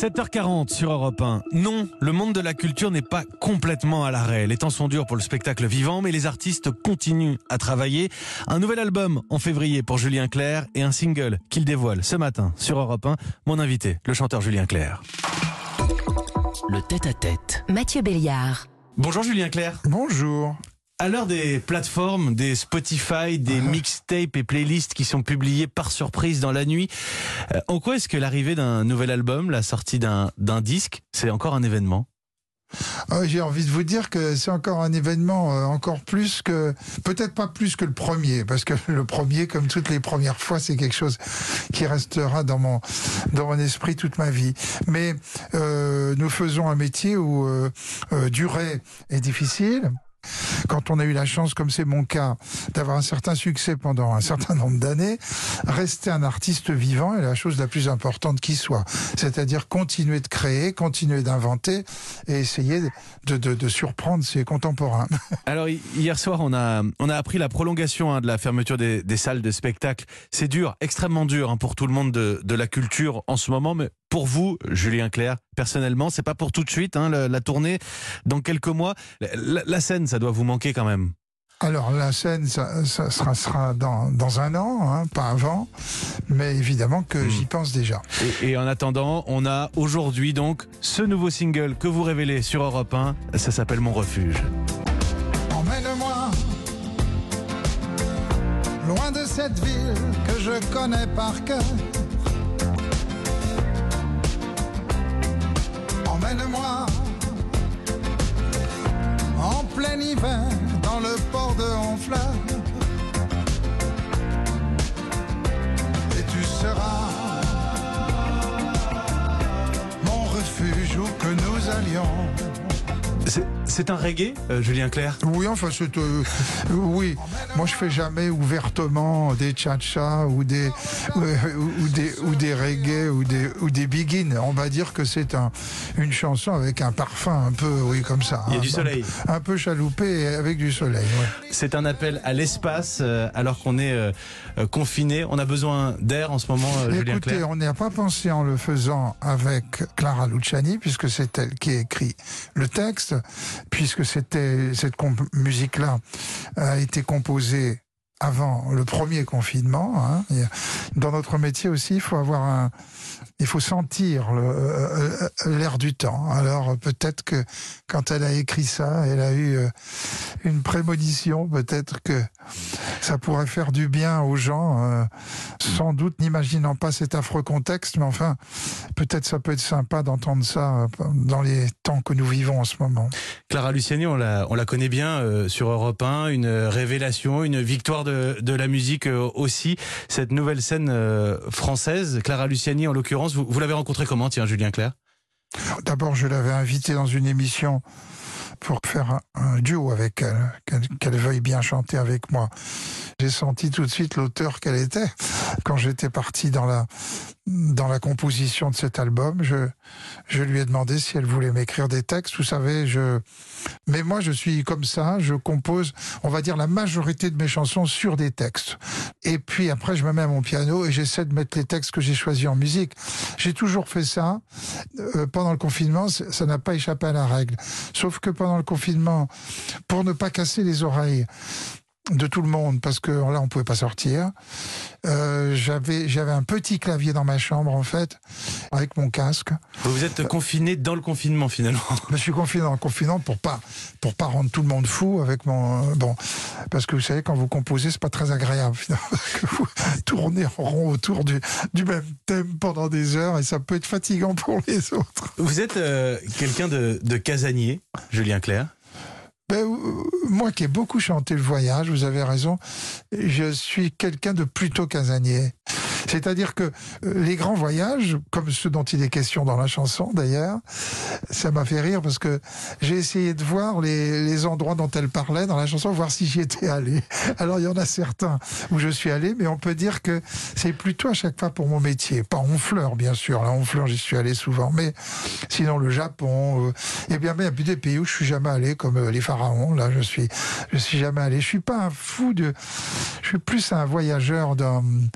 7h40 sur Europe 1. Non, le monde de la culture n'est pas complètement à l'arrêt. Les temps sont durs pour le spectacle vivant, mais les artistes continuent à travailler. Un nouvel album en février pour Julien Clerc et un single qu'il dévoile ce matin sur Europe 1. Mon invité, le chanteur Julien Clerc. Le tête-à-tête. Mathieu Béliard. Bonjour Julien Clerc. Bonjour. À l'heure des plateformes, des Spotify, des mixtapes et playlists qui sont publiés par surprise dans la nuit, en quoi est-ce que l'arrivée d'un nouvel album, la sortie d'un disque, c'est encore un événement ? J'ai envie de vous dire que c'est encore un événement, encore plus que, peut-être pas plus que le premier, parce que le premier, comme toutes les premières fois, c'est quelque chose qui restera dans mon esprit toute ma vie. Mais nous faisons un métier où durer est difficile. Quand on a eu la chance, comme c'est mon cas, d'avoir un certain succès pendant un certain nombre d'années, rester un artiste vivant est la chose la plus importante qui soit. C'est-à-dire continuer de créer, continuer d'inventer et essayer de surprendre ses contemporains. Alors hier soir, on a appris la prolongation de la fermeture des salles de spectacle. C'est dur, extrêmement dur pour tout le monde de la culture en ce moment, mais pour vous, Julien Clerc, personnellement, c'est pas pour tout de suite, la tournée dans quelques mois. La scène, ça doit vous manquer quand même. Alors la scène, ça sera dans un an, pas avant, mais évidemment que j'y pense déjà. Et en attendant, on a aujourd'hui donc ce nouveau single que vous révélez sur Europe 1, ça s'appelle Mon Refuge. Emmène-moi loin de cette ville que je connais par cœur. Emmène-moi en plein hiver dans le port de Honfleur. Et tu seras mon refuge où que nous allions. C'est un reggae, Julien Clerc ? Oui, enfin, oui. Moi, je fais jamais ouvertement des cha-cha ou des reggae ou des begins. On va dire que c'est une chanson avec un parfum un peu, oui, comme ça. Il y a du soleil. Un peu chaloupé et avec du soleil, ouais. C'est un appel à l'espace alors qu'on est confiné. On a besoin d'air en ce moment, Julien Clerc. Écoutez, on n'y a pas pensé en le faisant avec Clara Luciani, puisque c'est elle qui a écrit le texte, puisque cette musique-là a été composée avant le premier confinement. Dans notre métier aussi, il faut sentir l'air du temps. Alors peut-être que quand elle a écrit ça, elle a eu une prémonition, peut-être que ça pourrait faire du bien aux gens, sans doute n'imaginant pas cet affreux contexte, mais enfin, peut-être ça peut être sympa d'entendre ça dans les temps que nous vivons en ce moment. Clara Luciani, on la connaît bien sur Europe 1, une révélation, une victoire de la musique aussi. Cette nouvelle scène française, Clara Luciani en l'occurrence, vous l'avez rencontrée comment, tiens, Julien Clerc ? D'abord, je l'avais invitée dans une émission pour faire un duo avec elle, qu'elle veuille bien chanter avec moi. J'ai senti tout de suite l'auteur qu'elle était. Quand j'étais parti dans la composition de cet album, je lui ai demandé si elle voulait m'écrire des textes. Vous savez, mais moi je suis comme ça, je compose, on va dire, la majorité de mes chansons sur des textes. Et puis après, je me mets à mon piano et j'essaie de mettre les textes que j'ai choisis en musique. J'ai toujours fait ça. Pendant le confinement, ça n'a pas échappé à la règle. Sauf que pendant le confinement, pour ne pas casser les oreilles de tout le monde, parce que là on pouvait pas sortir, j'avais un petit clavier dans ma chambre en fait, avec mon casque. Vous êtes confiné dans le confinement finalement. Je suis confiné dans le confinement pour pas rendre tout le monde fou avec parce que vous savez, quand vous composez, c'est pas très agréable finalement, que vous tournez en rond autour du même thème pendant des heures et ça peut être fatigant pour les autres. Vous êtes quelqu'un de casanier, Julien Clerc ? Moi qui ai beaucoup chanté le voyage, vous avez raison, je suis quelqu'un de plutôt casanier. C'est-à-dire que les grands voyages, comme ceux dont il est question dans la chanson d'ailleurs, ça m'a fait rire parce que j'ai essayé de voir les endroits dont elle parlait dans la chanson, voir si j'y étais allé. Alors il y en a certains où je suis allé, mais on peut dire que c'est plutôt à chaque fois pour mon métier. Pas Honfleur, bien sûr. Là, Honfleur, j'y suis allé souvent, mais sinon le Japon, et bien il y a des pays où je suis jamais allé, comme les Pharaons. Là, je suis jamais allé. Je suis pas un fou je suis plus un voyageur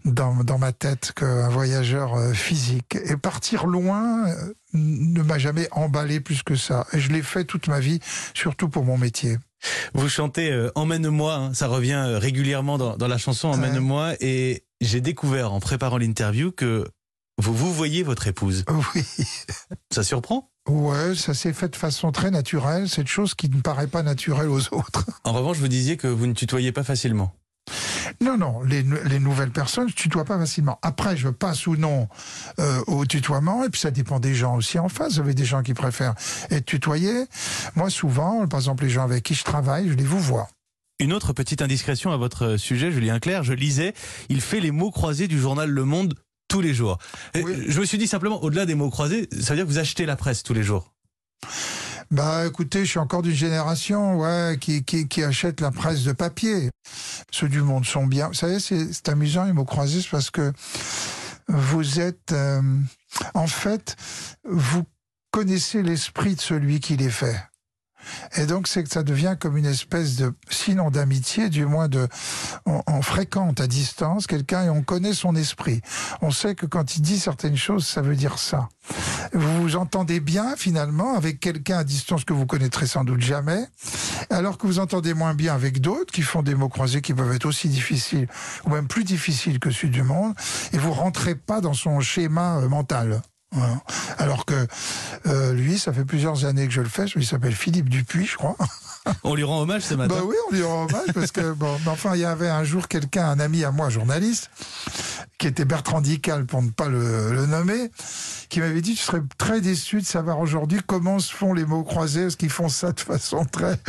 dans ma tête qu'un voyageur physique. Et partir loin ne m'a jamais emballé plus que ça. Et je l'ai fait toute ma vie, surtout pour mon métier. Vous chantez Emmène-moi, hein, ça revient régulièrement dans la chanson Emmène-moi, et j'ai découvert en préparant l'interview que vous voyez votre épouse. Oui. Ça surprend ? Ouais, ça s'est fait de façon très naturelle, cette chose qui ne paraît pas naturelle aux autres. En revanche, vous disiez que vous ne tutoyez pas facilement. Non, les nouvelles personnes, je tutoie pas facilement. Après, je passe ou non au tutoiement, et puis ça dépend des gens aussi en face. Vous avez des gens qui préfèrent être tutoyés. Moi, souvent, par exemple, les gens avec qui je travaille, je les vous vois. Une autre petite indiscrétion à votre sujet, Julien Clerc, je lisais, il fait les mots croisés du journal Le Monde tous les jours. Oui. Je me suis dit simplement, au-delà des mots croisés, ça veut dire que vous achetez la presse tous les jours. Bah écoutez, je suis encore d'une génération qui achète la presse de papier. Ceux du Monde sont bien. Vous savez, c'est amusant les mots croisés, parce que vous êtes... en fait, vous connaissez l'esprit de celui qui les fait. Et donc c'est que ça devient comme une espèce de, sinon d'amitié, du moins on fréquente à distance quelqu'un et on connaît son esprit. On sait que quand il dit certaines choses, ça veut dire ça. Vous vous entendez bien finalement avec quelqu'un à distance que vous connaîtrez sans doute jamais, alors que vous entendez moins bien avec d'autres qui font des mots croisés qui peuvent être aussi difficiles ou même plus difficiles que celui du Monde, et vous rentrez pas dans son schéma mental. Voilà. Alors que lui, ça fait plusieurs années que je le fais. Il s'appelle Philippe Dupuis, je crois. On lui rend hommage ce matin. Bah oui, on lui rend hommage parce que enfin, il y avait un jour un ami à moi, journaliste, qui était Bertrand Dical pour ne pas le nommer, qui m'avait dit: tu serais très déçu de savoir aujourd'hui comment se font les mots croisés, parce qu'ils font ça de façon très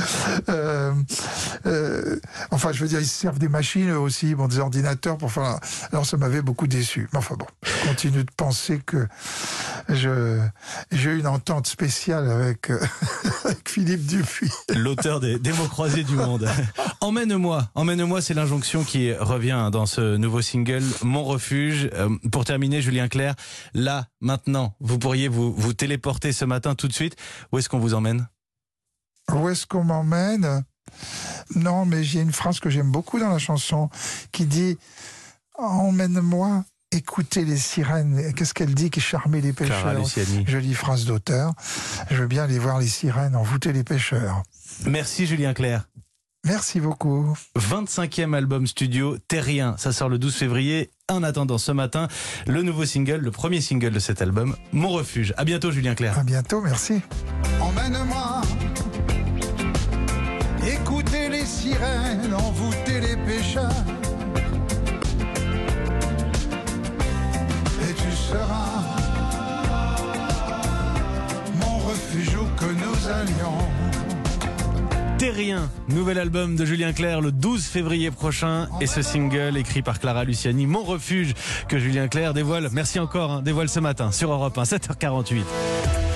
enfin, je veux dire, ils se servent des machines eux aussi, des ordinateurs pour faire. Alors ça m'avait beaucoup déçu. Mais enfin bon, je continue de penser que j'ai eu une entente spéciale avec Philippe Dupuis. L'auteur des mots croisés du Monde. Emmène-moi, c'est l'injonction qui revient dans ce nouveau single, Mon refuge. Pour terminer, Julien Clerc, là, maintenant, vous pourriez vous téléporter ce matin tout de suite. Où est-ce qu'on vous emmène ? Où est-ce qu'on m'emmène ? Non, mais j'ai une phrase que j'aime beaucoup dans la chanson qui dit « Emmène-moi écouter les sirènes ». Qu'est-ce qu'elle dit? Qui charmer les pêcheurs. Clara Luciani. Jolie phrase d'auteur. Je veux bien aller voir les sirènes envoûter les pêcheurs. Merci Julien Clerc. Merci beaucoup. 25e album studio, Terrien. Ça sort le 12 février. En attendant ce matin, le nouveau single, le premier single de cet album, Mon refuge. À bientôt Julien Clerc. À bientôt, merci. Emmène-moi écouter les sirènes, envoûter les pêcheurs. Et tu seras mon refuge où que nous allions. Terrien, nouvel album de Julien Clerc le 12 février prochain, et ce single écrit par Clara Luciani, Mon refuge, que Julien Clerc dévoile, merci encore, dévoile ce matin sur Europe 1, 7h48.